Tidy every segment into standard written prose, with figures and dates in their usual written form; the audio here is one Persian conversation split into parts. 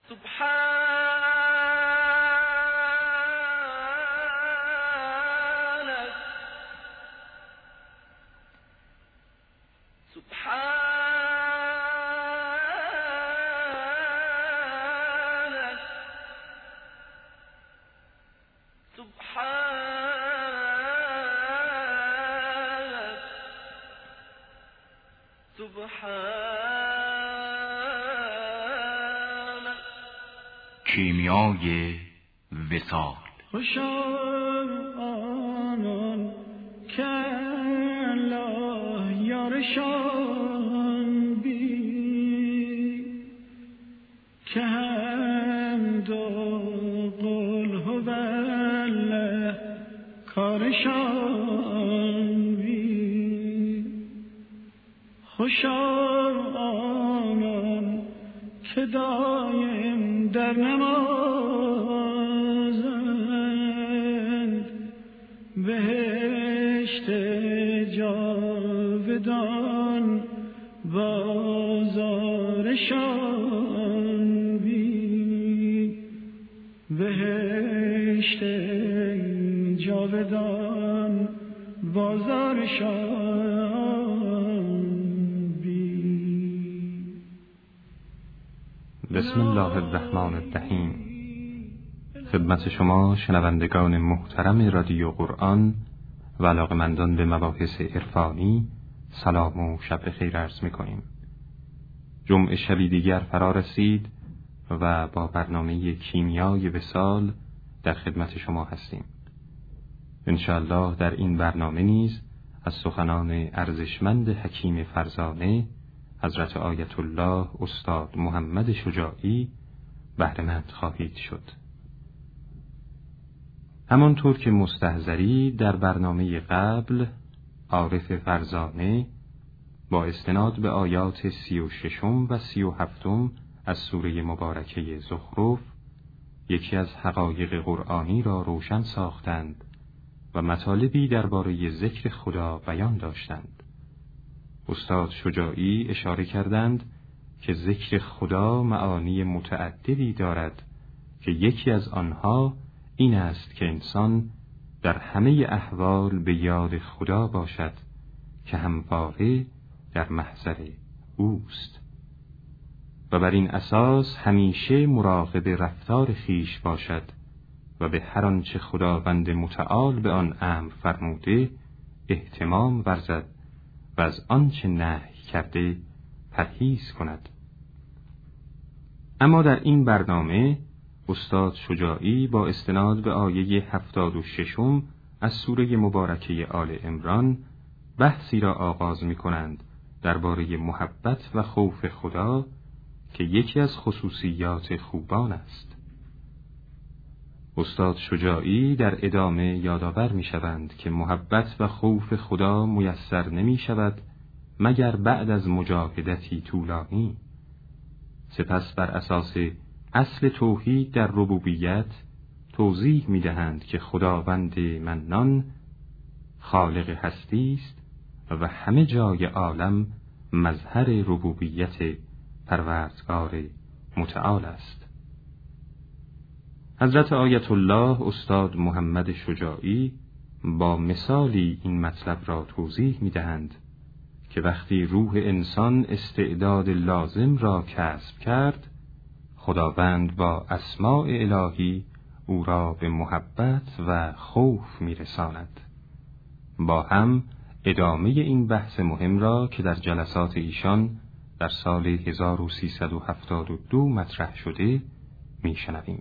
کیمیای وصال. خوشا آنان که الله یارشان بی، که حمد و قل هو الله کارشان بی. خوشا آنان که دایم در نمازند، بهشت جاودان بازارشان بی. بهشت جاودان بازارشان بی. بسم الله الرحمن الرحیم. خدمت شما شنوندگان محترم رادیو قرآن و علاقه‌مندان به مباحث عرفانی سلام و شب بخیر عرض می‌کنیم. جمعه شبی دیگر فرا رسید و با برنامه کیمیای وصال در خدمت شما هستیم. انشاءالله در این برنامه نیز از سخنان ارزشمند حکیم فرزانه حضرت آیت الله استاد محمد شجاعی بهره مند خواهید شد. همانطور که مستحضری در برنامه قبل عارف فرزانه با استناد به آیات 36 و 37 از سوره مبارکه زخرف یکی از حقایق قرآنی را روشن ساختند و مطالبی درباره ذکر خدا بیان داشتند. استاد شجاعی اشاره کردند که ذکر خدا معانی متعددی دارد که یکی از آنها این است که انسان در همه احوال به یاد خدا باشد که همواره در محضر اوست و بر این اساس همیشه مراقب رفتار خیش باشد و به هر آنچه خداوند متعال به آن امر فرموده اهتمام ورزد و از آنچه نهی کرده پرهیز کند. اما در این برنامه استاد شجاعی با استناد به آیه 76 از سوره مبارکه آل عمران بحثی را آغاز می کنند درباره محبت و خوف خدا که یکی از خصوصیات خوبان است. استاد شجاعی در ادامه یادآور می شوند که محبت و خوف خدا میسر نمی شود مگر بعد از مجاهدتی طولانی. سپس بر اساس اصل توحید در ربوبیت توضیح می دهند که خداوند منان خالق هستی است و همه جای عالم مظهر ربوبیت پروردگار متعال است. حضرت آیت الله استاد محمد شجاعی با مثالی این مطلب را توضیح می دهند که وقتی روح انسان استعداد لازم را کسب کرد، خداوند با اسماء الهی او را به محبت و خوف می رساند. با هم ادامه این بحث مهم را که در جلسات ایشان در سال 1372 مطرح شده می شنویم.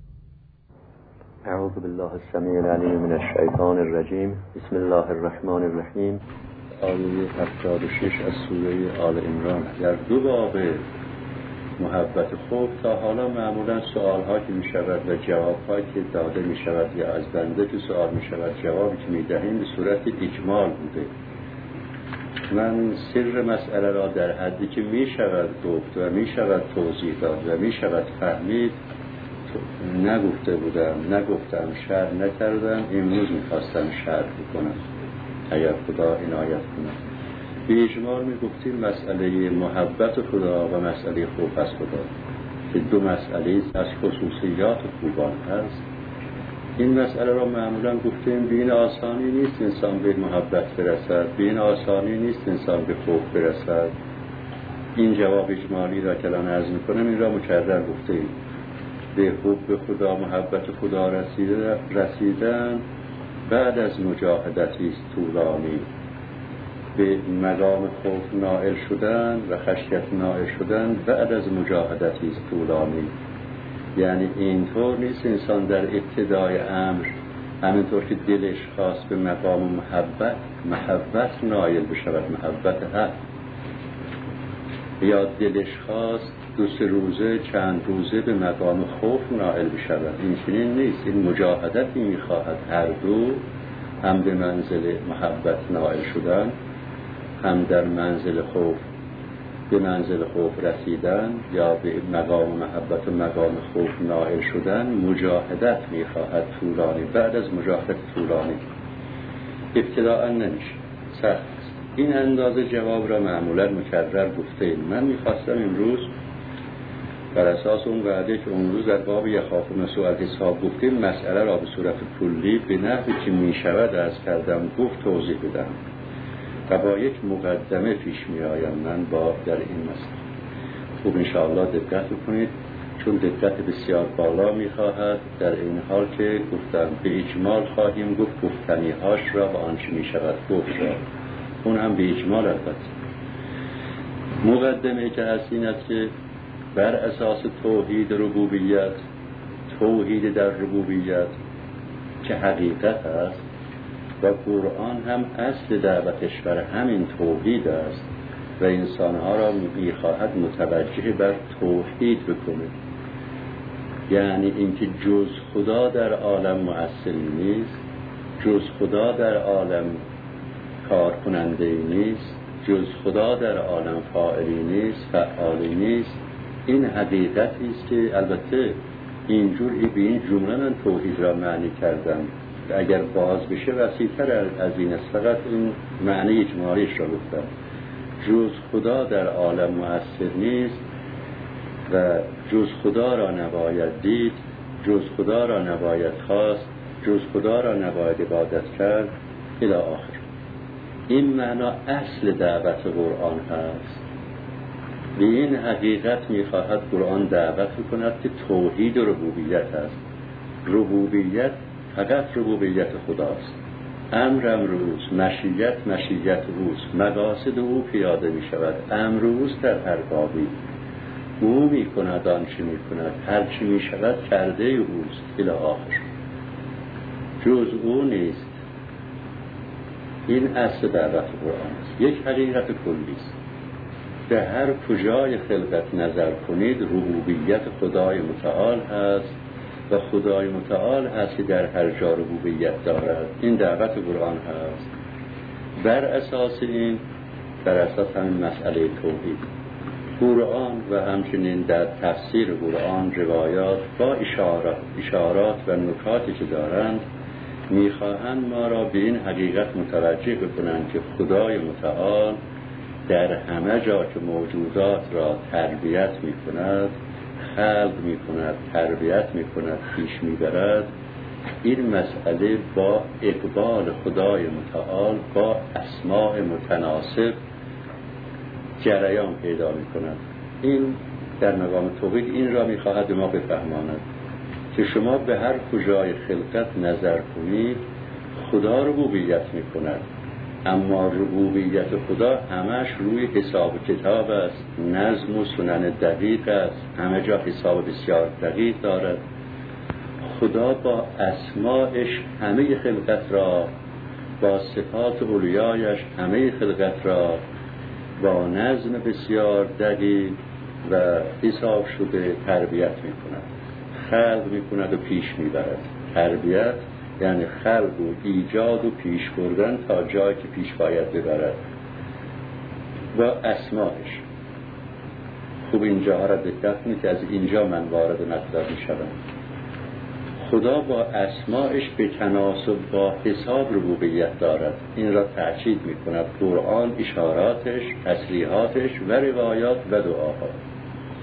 اعوذ بالله السمیع العلیم من الشیطان الرجیم. بسم الله الرحمن الرحیم. آیه 76 از سوره آل عمران. در دو باب محبت خوف تا حالا معمولا سوال‌ها که می‌شود و جواب‌هایی که داده می‌شود یا از بنده که سوال می‌شود جوابی که می‌دهیم به صورت اجمال بوده. من سر مسئله را در حدی که می‌شود گفت و می‌شود توضیح داد و می‌شود فهمید نگفته بودم، نگفتم، شرح نکردم. امروز می‌خواستم شرح بکنم اگر خدا عنایت کند. به اجمال می‌گفتیم مسئله محبت خدا و مسئله خوف از خدا. که دو مسئله از خصوصیات خوبان هست. این مسئله را معمولا گفتیم به این آسانی نیست انسان به محبت برسد، به این آسانی نیست انسان به خوف برسد. این جواب اجمالی را که الان عرض میکنم این را مکرر گفتیم. به حب خدا، محبت خدا رسیدن بعد از مجاهدتی است طولانی. به مقام خوف نائل شدن و خشیت نائل شدن بعد از مجاهدتی است طولانی. یعنی اینطور نیست انسان در ابتدای امر همینطور که دلش خواست به مقام محبت نائل بشود، محبت حق، یا دلش خواست 2-3 روزه چند روزه به مقام خوف نائل بشود. این چنین نیست. این مجاهدتی میخواهد هر دو، هم به منزل محبت نائل شدن، هم در منزل خوف به منزل خوف رسیدن یا به مقام محبت و مقام خوف نائل شدن. مجاهدت میخواهد طولانی، بعد از مجاهدت طولانی. ابتداء نمیشه، سخت. این اندازه جواب را معمولا مکرر گفتیم. من میخواستم امروز بر اساس اون وعده که اون روز در باب یخافون سوء الحساب گفتیم مسئله را به صورت کلی به نحوی که میشود عرض کردم گفت توضیح بدم و با یک مقدمه پیش می آیم من با در این مسئله. خوب انشاءالله دقت کنید چون دقت بسیار بالا می خواهد. در این حال که گفتم به اجمال خواهیم گفت گفتنی هاش را و آنچه می شود گفت را، اون هم به اجمال البته. مقدمه که هست این است که بر اساس توحید ربوبیت، توحید در ربوبیت که حقیقت است و قرآن هم اصل دعوتش بر همین توحید است و انسانها را می‌خواهد متوجه بر توحید بکنه. یعنی اینکه جز خدا در عالم مؤثری نیست، جز خدا در عالم کار کننده نیست، جز خدا در عالم فاعلی نیست، فعالی نیست. این حقیقتی است که البته اینجوری به این جمله من توحید را معنی کردم. اگر باز بشه وسیع‌تر از این است. فقط این معنی اجمالیش را گفتم. جز خدا در عالم مؤثر نیست و جز خدا را نباید دید، جز خدا را نباید خواست، جز خدا را نباید عبادت کرد الی آخر. این معنا اصل دعوت قرآن هست. به این حقیقت می‌خواهد قرآن دعوت کند که توحید ربوبیت است. ربوبیت فقط ربوبیت خداست. امر اوست، مشیت اوست، مقاصد او پیاده می شود. امر اوست در هر بابی. او می کند آنچه می کند، هر چی می شود کرده اوست الی آخر. جز او نیست. این اصل دعوت قرآن است. یک حقیقت کلی است. به هر کجای خلقت نظر کنید ربوبیت خدای متعال هست و خدای متعال هست که در هر جا ربوبیت دارد. این دعوت قرآن هست. بر اساس این، بر اساس همین مسئله توحید، قرآن و همچنین در تفسیر قرآن روایات با اشارات و نکاتی که دارند میخواهند ما را به این حقیقت متوجه بکنند که خدای متعال در همه جا که موجودات را تربیت میکند، خلق میکند، تربیت میکند، پیش میبرد. این مسئله با اقبال خدای متعال با اسماء متناسب جریان پیدا میکند. این در مقام توحید این را میخواهد به ما بفهماند که شما به هر کجای خلقت نظر کنید خدا ربوبیت میکند، اما ربوبیت خدا همش روی حساب کتاب است، نظم و سنن دقیق است، همه جا حساب بسیار دقیق دارد. خدا با اسمائش همه خلقت را، با صفات اولیایش همه خلقت را با نظم بسیار دقیق و حساب شده تربیت می کند، خلق می کند و پیش می برد. تربیت یعنی خلق و ایجاد و پیش بردن تا جایی که پیش باید ببرد با اسمائش. خوب اینجا را دقت کنید که از اینجا من وارد مطلب می شدم. خدا با اسمائش به تناسب با حساب ربوبیت دارد. این را تأکید می کند قرآن، اشاراتش، تصریحاتش و روایات و دعاها.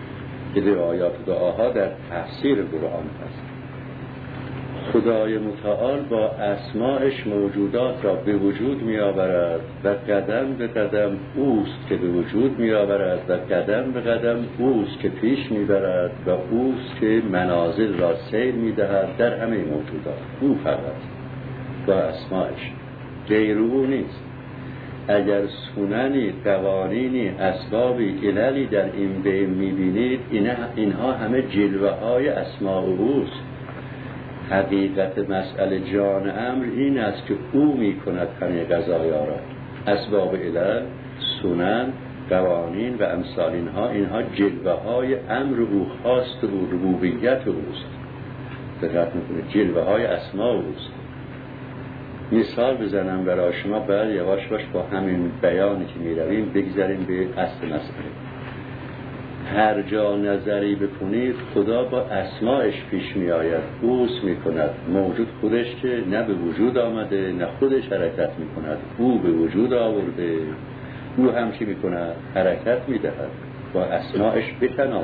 که روایات و دعاها در تفسیر قرآن هست. خدای متعال با اسماعش موجودات را به وجود می آورد و قدم به قدم اوست که به وجود می آورد و قدم به قدم اوست که پیش می برد و اوست که منازل را سیر می دهد در همه موجودات. او فقط با اسماعش، غیر او نیست. اگر سننی، قوانینی، اسبابی، عللی در این بین می بینید، اینها همه جلوه های اسماء اوست. حقیقت مسئله جان امر این است که او می کند همه قضایا را. اسباب علل، سنن، قوانین و امثال اینها جلوه های امر او، خواست او، ربوبیت اوست. دقت میکنید، جلوه های اسماء اوست. مثال بزنم برای شما، بعد یواش باش با همین بیانی که می رویم بگذاریم به اصل مسئله. هر جا نظری بکنید خدا با اسماعش پیش می آید، اوست می کند. موجود خودش که نه به وجود آمده نه خودش حرکت می کند، او به وجود آورده، او هم چی می کند؟ حرکت می دهد. با اسماعش به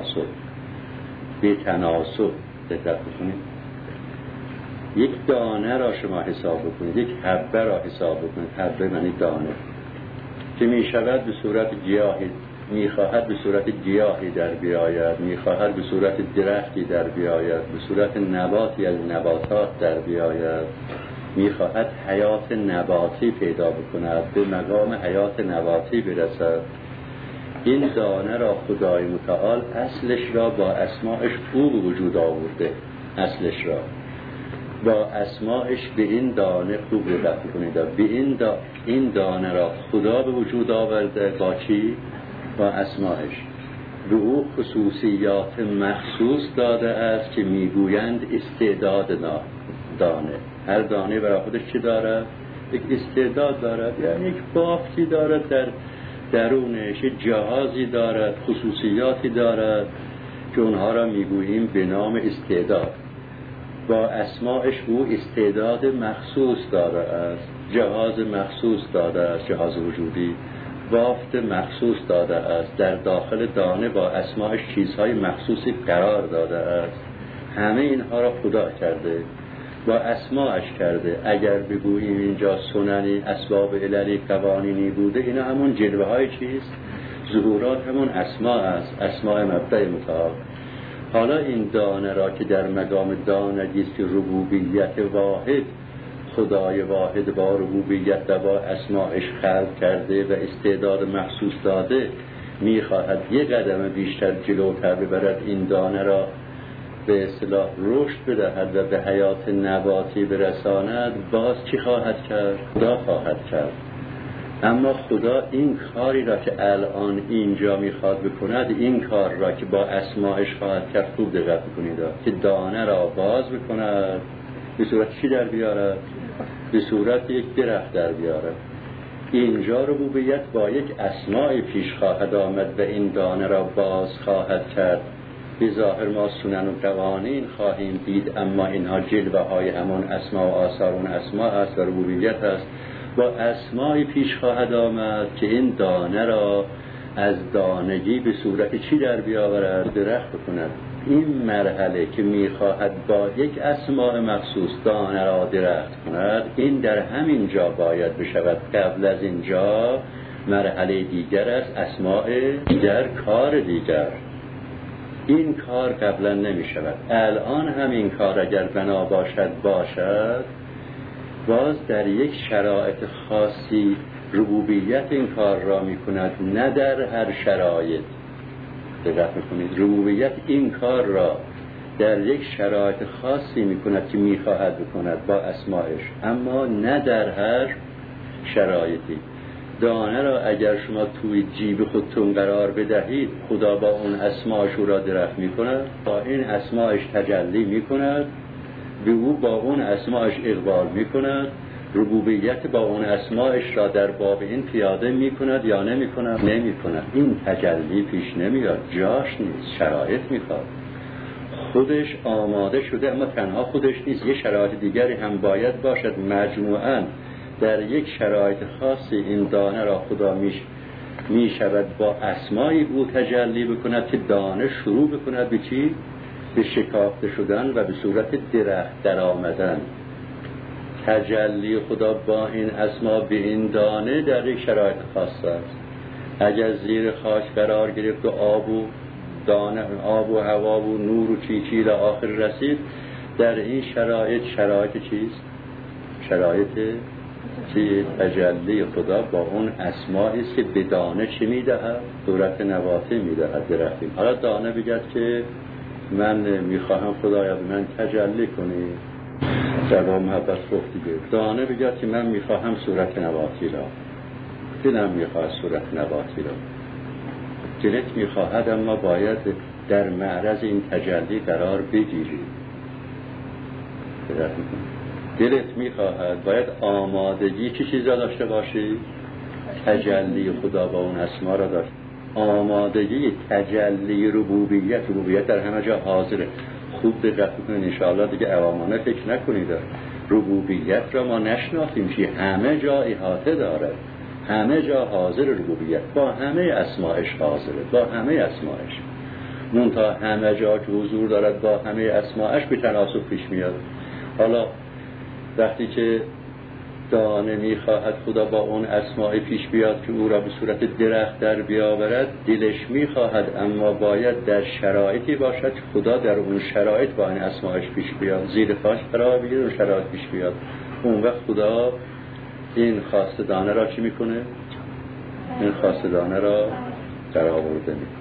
تناسب دقت بکنید. یک دانه را شما حساب بکنید، یک حبه را حساب بکنید. حبه معنی دانه که می شود به صورت گیاهی، می خواهد به صورت گیاهی در بیاید، می خواهد به صورت درختی در بیاید، به صورت نباتی از نباتات در بیاید، می خواهد حیات نباتی پیدا بکند، به مقام حیات نباتی برسد. این دانه را خدای متعال اصلش را با اسماعش او به وجود آورده. اصلش را با اسماعش به این دانه خوب دقت کنید. به این دانه را خدا به وجود آورده. با چی؟ با اسماعش. به او خصوصیات مخصوص داده است که میگویند استعداد دانه. هر دانه برای خودش چی دارد؟ یک استعداد دارد، یعنی یک بافتی دارد در درونش، یک جهازی دارد، خصوصیاتی دارد که اونها را میگوییم به نام استعداد. با اسماعش او استعداد مخصوص داده است، جهاز مخصوص داده است، جهاز وجودی، بافت مخصوص داده است. در داخل دانه با اسماعش چیزهای مخصوصی قرار داده است. همه اینها را خدا کرده، با اسماعش کرده. اگر بگوییم اینجا سننی، اسباب عللی، قوانینی بوده، اینا همون جلوه های چیست؟ ظهورات همون اسماء است، اسماء مبدأ متعال. حالا این دانه را که در مقام دانگی است که ربوبیت واحد، خدای واحد با ربوبیت و با اسماعش خلق کرده و استعداد مخصوص داده، میخواهد یک قدم بیشتر جلوتر ببرد، این دانه را به اصطلاح رشد بدهد و به حیات نباتی برساند. باز چی خواهد کرد؟ خدا خواهد کرد. اما خدا این کاری را که الان اینجا میخواد بکند، این کار را که با اسماعش خواهد کرد، خوب دقت بکنید، که دانه را باز بکند، به صورت چی در بیارد؟ به صورت یک درخت در بیارد. اینجا ربوبیت با یک اسماعی پیش خواهد آمد و این دانه را باز خواهد کرد. به ظاهر ما سنن و قوانین خواهیم دید، اما اینها جلوه های همون اسما و آثار اون اسما است و ربوبیت است. با اسمایی پیش خواهد آمد که این دانه را از دانگی به صورت چی در بیاورد؟ درخت بکند. این مرحله که میخواهد با یک اسماء مخصوص دانه را درخت کند، این در همین جا باید بشود. قبل از اینجا مرحله دیگر است، اسماء دیگر، کار دیگر. این کار قبلا نمی شود. الان همین کار اگر بنا باشد باز در یک شرایط خاصی ربوبیت این کار را می کند، نه در هر شرایط. دقت میکنید، ربوبیت این کار را در یک شرایط خاصی می کند که می خواهد بکند با اسماعش، اما نه در هر شرایطی. دانه را اگر شما توی جیب خودتون قرار بدهید، خدا با اون اسماعش را درخت می کند، با این اسماعش تجلی می کند، به او با اون اسماعش اقبال می کند، ربوبیت با اون اسماعش را در باب این پیاده می کند یا نمی کند؟ نمی کند. این تجلی پیش نمیاد، جاش نیست، شرایط می خواد. خودش آماده شده، اما تنها خودش نیست، یه شرایط دیگری هم باید باشد. مجموعاً در یک شرایط خاصی این دانه را خدا می شود با اسمای او تجلی بکند که دانه شروع بکند به چی؟ به شکافته شدن و به صورت درخت در آمدن. تجلی خدا با این اسما به این دانه در یک شرایط خاص است. اگر زیر خاک قرار گرفت و آب و دانه، آب و هوا و نور و چی تا آخر رسید، در این شرایط چیست؟ شرایط چی؟ تجلی خدا با اون اسمایی است که به دانه چی میدهد؟ صورت نباتی میدهد درختی. حالا دانه بگد که من میخواهم خدایا به من تجلی کنی، در با محبت گفت دیگه. دانه بگد که من میخواهم صورت نباتی را، دلم میخواهد صورت نباتی را. دلت میخواهد، اما باید در معرض این تجلی قرار بگیری. دلت میخواهد، باید آمادگی چه چیزا داشته باشی؟ تجلی خدا با اون اسما را داشت. آمادگی تجلی ربوبیت در همه جا حاضره. خوب دقت کنید انشاءالله دیگه عوامانه فکر نکنید. ربوبیت را ما نشناختیم که همه جا احاطه داره، همه جا حاضر ربوبیت، با همه اسماش حاضره، با همه اسماش. منتها همه جا که حضور دارد با همه اسماش به تناسب پیش میاد. حالا وقتی که دانه میخواهد خدا با اون اسماء پیش بیاد که او را به صورت درخت در بیاورد، دلش میخواهد، اما باید در شرایطی باشد که خدا در اون شرایط با این اسماءش پیش بیاد، زیر پاش قرار بگیره، اون شرایط پیش بیاد. اون وقت خدا این خواست دانه را چی میکنه؟ این خواست دانه را در آورده میکنه.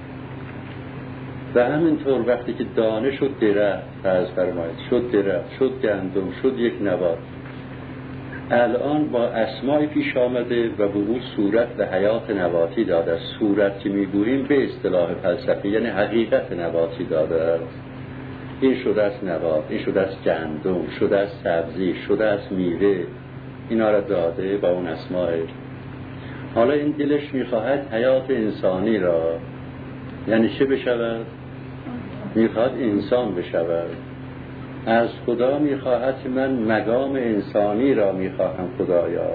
و همینطور وقتی که دانه شد درخت، فرض فرمایید شد درخت، شد گندم، شد یک نبات، الان با اسمای پیش آمده و به او صورت و حیات نباتی داده. صورت که میگوییم به اصطلاح فلسفی یعنی حقیقت نباتی داده است. این شده است نبات، این شده است گندم، شده است سبزی، شده است میوه، اینا را داده با اون اسماء. حالا این دلش میخواهد حیات انسانی را، یعنی چه بشود؟ میخواد انسان بشود. از خدا میخواهد که من مقام انسانی را میخواهم خدایا.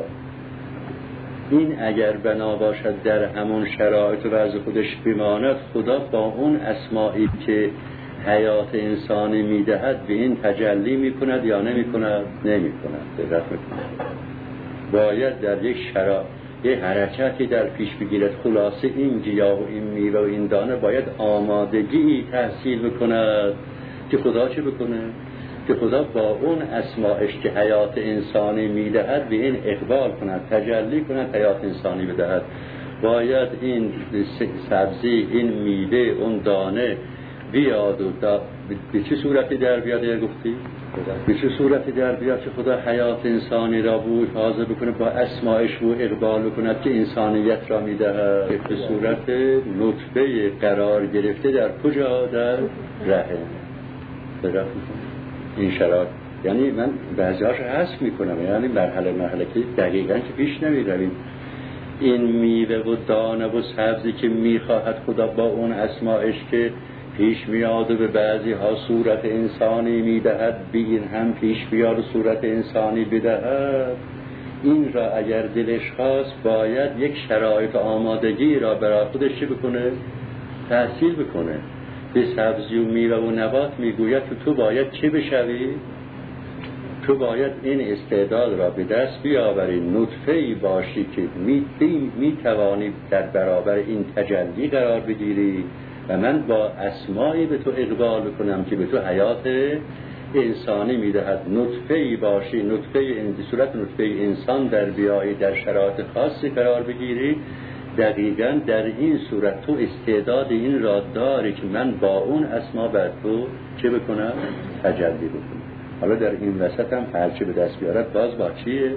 این اگر بنا باشد در همون شرایط و وضع خودش بماند، خدا با اون اسمایی که حیات انسانی میدهد به این تجلی میکند یا نمیکند؟ نمیکند. دقت میکند. باید در یک یه حرکتی در پیش بگیرد. خلاصه این گیاه و این میوه و این دانه باید آمادگی تحصیل بکند که خدا چه بکنه؟ که خدا با اون اسماعش که حیات انسانی میدهد به این اقبال کند، تجلی کند، حیات انسانی بدهد. باید این سبزی، این میوه، اون دانه بیاد و به چه صورتی در بیاد؟ گفتی؟ به چه صورتی در بیاد که خدا حیات انسانی را بود حاضر بکنه، با اسماعش رو اقبال بکند که انسانیت را میدهد. به صورت نطفه قرار گرفته در کجا؟ در رحم. این شرایط یعنی من بعضی‌هاش حذف میکنم، یعنی مرحله که دقیقاً که پیش نمیرویم. این میوه و دانه و سبزی که میخواهد خدا با اون اسماعش که پیش میاد و به بعضی ها صورت انسانی میدهد، به این هم پیش بیاد و صورت انسانی بدهد. این را اگر دلش خواست باید یک شرایط آمادگی را برای خودش چه بکنه؟ تحصیل بکنه. به سبزی و میوه و نبات میگوید که تو باید چه بشوی؟ تو باید این استعداد را به دست بیاوری، نطفه‌ای باشی که میتوانی در برابر این تجلی قرار بگیری و من با اسمایی به تو اقبال بکنم که به تو حیات انسانی میدهد. نطفه‌ای باشی، صورت نطفه انسان در بیایی، در شرایط خاصی قرار بگیری. دقیقاً در این صورت تو استعداد این را داری که من با اون اسما بر تو چه بکنم؟ تجلی بکنم. حالا در این وسط هم هرچه به دست بیارد باز با چیه؟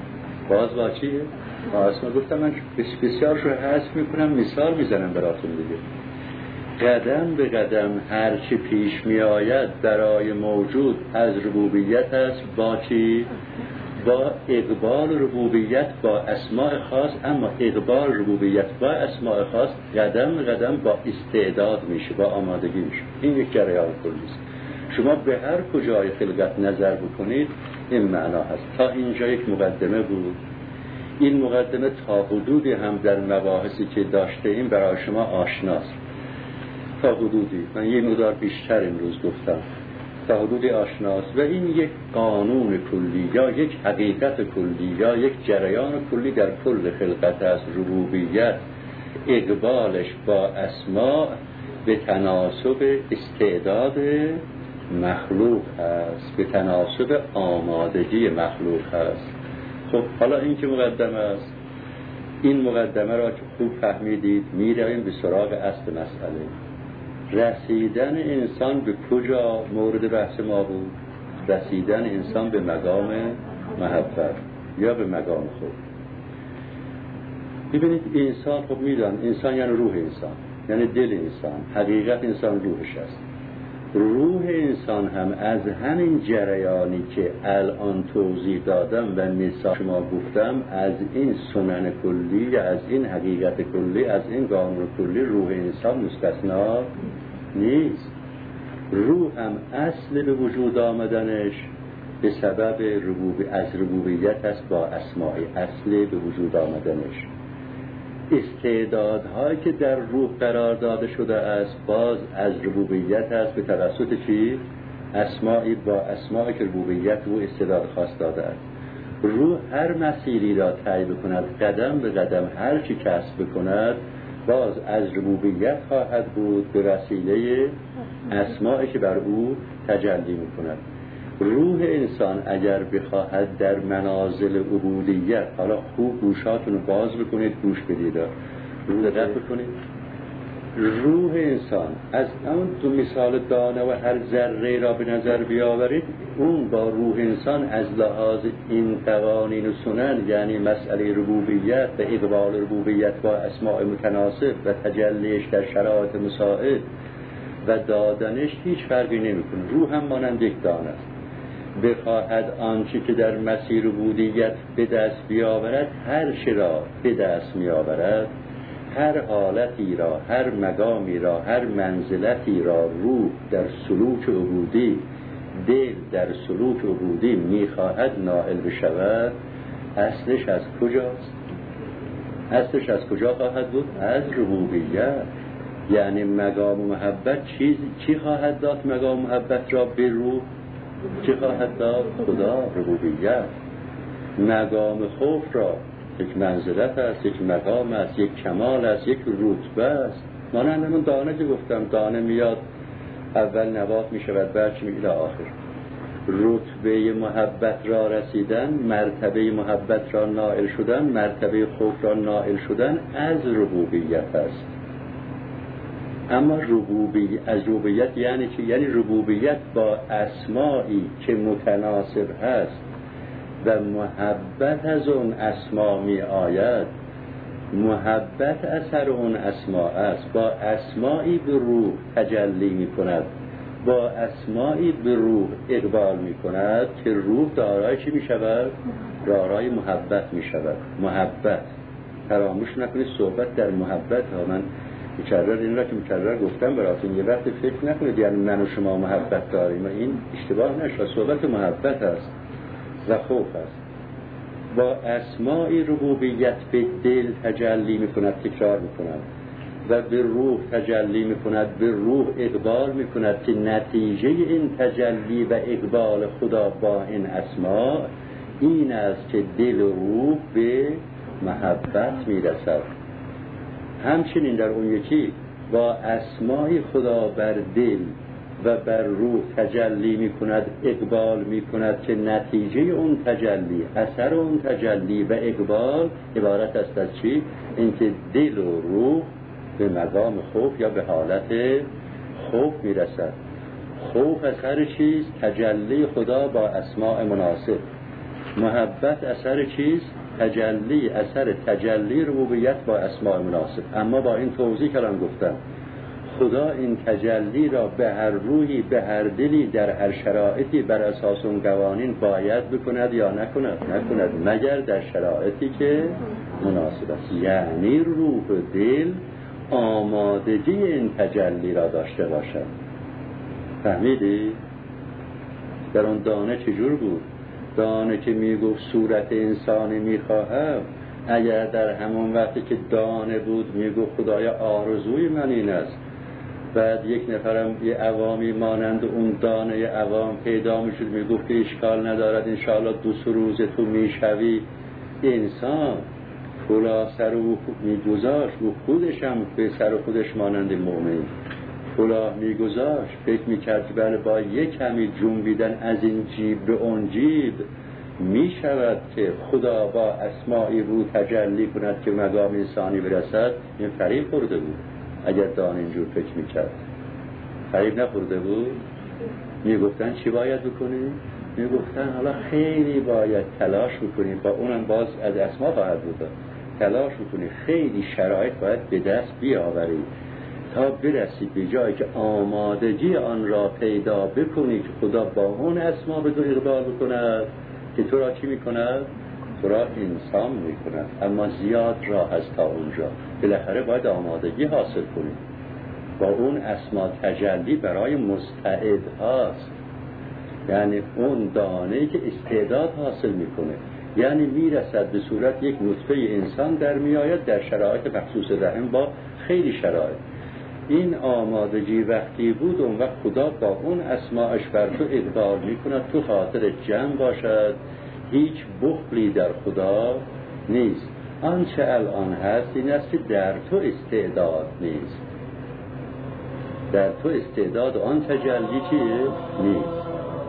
با اسما گفتم من بسیارشو حذف میکنم، مثال میزنم براتون دیگه. قدم به قدم هرچه پیش می آید برای موجود از ربوبیت است، با چی؟ با اقبال ربوبیت با اسماء خاص. اما اقبال ربوبیت با اسماء خاص قدم به قدم با استعداد میشه، با آمادگی میشه. این یک جریان کلی است. شما به هر کجای خلقت نظر بکنید این معنا هست. تا اینجا یک مقدمه بود. این مقدمه تا حدودی هم در مباحثی که داشته ایم برای شما آشناست، تا حدودی، من یه مقدار بیشتر امروز گفتم، تا حدودی آشناست و این یک قانون کلی یا یک حقیقت کلی یا یک جریان کلی در کل خلقت است. ربوبیت اقبالش با اسما به تناسب استعداد مخلوق هست، به تناسب آمادگی مخلوق هست. خب حالا این که مقدمه است، این مقدمه را که خوب فهمیدید میرویم به سراغ اصل مسئله. رسیدن انسان به کجا مورد بحث ما بود؟ رسیدن انسان به مقام محبت یا به مقام خود. ببینید انسان، خب میدونم انسان یعنی روح انسان، یعنی دل انسان، حقیقت انسان روحش است. روح انسان هم از همین جریانی که الان توضیح دادم و مثال شما گفتم، از این سنن کلی، از این حقیقت کلی، از این قانون کلی، روح انسان مستثنا نیست. روح هم اصل به وجود آمدنش به سبب از ربوبیت است با اسماء، اصل به وجود آمدنش. استعدادهایی که در روح قرار داده شده است باز از ربوبیت است به توسط چی؟ اسمائی، با اسمائی که ربوبیت رو استعداد خاص داده است. روح هر مسیری را طی بکند، قدم به قدم هر چی کسب بکند، باز از ربوبیت خواهد بود به وسیله اسمائی که بر او تجلی میکند. روح انسان اگر بخواهد در منازل عبودیت، حالا خوب گوشاتون رو باز بکنید، گوش بدید، دقت بکنید. روح انسان از اون دو مثال دانه و هر ذره را به نظر بیاورید، اون با روح انسان از لحاظ این قوانین و سنن، یعنی مسئله ربوبیت و اقبال ربوبیت با اسماء متناسب و تجلیش در شرایط مساعد و دادنش هیچ فرقی نمیکنه. روح هم مانند یک دانه است. بخواهد آنچه که در مسیر عبودیت به دست بیاورد، هر چه را به دست میآورد، هر حالتی را، هر مقامی را، هر منزلتی را روح در سلوک عبودی، دل در سلوک عبودی میخواهد نائل بشود، اصلش از کجاست؟ اصلش از کجا خواهد بود؟ از ربوبیت. یعنی مقام محبت چی خواهد داد؟ مقام محبت را به روح چی خواهد داد؟ خدا، ربوبیت. مقام خوف را یک منزلت است، یک مقام است، یک کمال است، یک رتبه است. مانند من دانه که گفتم، دانه میاد اول نبات میشود، بعد چی میگه آخر. رتبه محبت را رسیدن، مرتبه محبت را نائل شدن، مرتبه خوف را نائل شدن از ربوبیت است. اما از ربوبیت یعنی چی؟ یعنی ربوبیت با اسمایی که متناسب هست و محبت از اون اسما می آید. محبت اثر اون اسما است. با اسمایی به روح تجلی می کند، با اسمایی به روح اقبال می کند که روح دارای چی می شود؟ دارای محبت می شود. محبت، فراموش نکنید صحبت در محبت ها. من مکرر این را که مکرر گفتم براتون، یه وقت فکر نکنید یعنی من و شما محبت داریم، این اشتباه نشه. صحبت محبت است و خوف است. با اسماء ربوبیت به دل تجلی میکند، تکرار میکند و به روح تجلی میکند، به روح اقبال میکند که نتیجه این تجلی و اقبال خدا با این اسماء این است که دل و روح به محبت میرسد. همچنین در اون یکی با اسماء خدا بر دل و بر روح تجلی می کند، اقبال می کند که نتیجه اون تجلی، اثر اون تجلی و اقبال عبارت است از چی؟ اینکه دل و روح به مقام خوف یا به حالت خوف می رسد. خوف اثر چیست؟ تجلی خدا با اسماء مناسب. محبت اثر چیست؟ تجلی، اثر تجلی ربوبیت با اسماء مناسب. اما با این توضیح کردم گفتم خدا این تجلی را به هر روحی، به هر دلی، در هر شرایطی بر اساس اون قوانین باید بکند یا نکند مگر در شرایطی که مناسب است. یعنی روح و دل آمادگی این تجلی را داشته باشد. فهمیدی؟ در اون دانه چجور بود؟ دانه که میگفت صورت انسانی میخواهم، اگر در همون وقتی که دانه بود میگفت خدایا آرزوی من این است، بعد یک نفرم یه عوامی مانند اون دانه عوام پیدا میشد میگفت که اشکال ندارد انشاءالله 2-3 روز تو میشوی، انسان کلاه سر او میگذاشت و خودش هم به سر خودش مانند مؤمن کلاه میگذاشت، فکر میکرد که بله با یک کمی جنبیدن از این جیب به اون جیب میشود که خدا با اسماعی رو تجلی کند که مقام انسانی برسد. این فریب خورده بود. اگر دان اینجور فکر میکرد فریب نخورده بود. میگفتن چی باید بکنیم؟ میگفتن حالا خیلی باید تلاش بکنیم، با اونم باز از اسما خواهد بود، تلاش بکنیم، خیلی شرایط باید به دست بیاورید تا برسید به جایی که آمادگی آن را پیدا بکنی که خدا با اون اسما به تو اقبال بکند که تو را چی میکند؟ تو را انسان میکند. اما زیاد راه هست تا اونجا، بالاخره باید آمادگی حاصل کنیم. با اون اسما تجلی برای مستعد هاست، یعنی اون دانه‌ای که استعداد حاصل میکنه، یعنی میرسد به صورت یک نطفه انسان در میآید در شرایط مخصوص رحم با خیلی شرایط. این آمادگی وقتی بود اون وقت خدا با اون اسماءش بر تو اقبال میکند، تو خاطر جمع باشد، هیچ بخلی در خدا نیست. آنچه الان هست این است که در تو استعداد نیست، در تو استعداد آن تجلی چیه؟ نیست.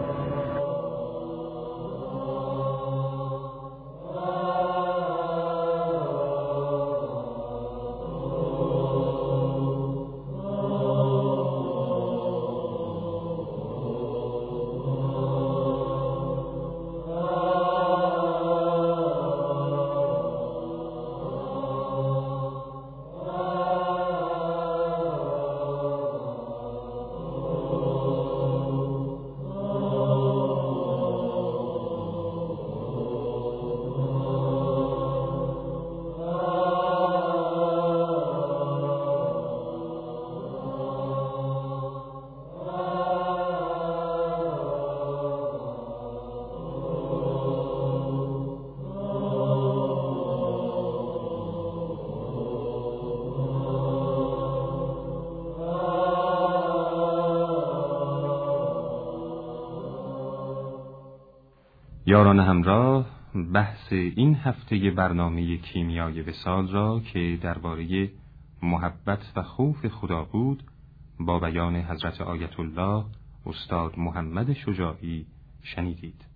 یاران همراه، بحث این هفته برنامه کیمیای وصال را که درباره محبت و خوف خدا بود با بیان حضرت آیت الله استاد محمد شجاعی شنیدید.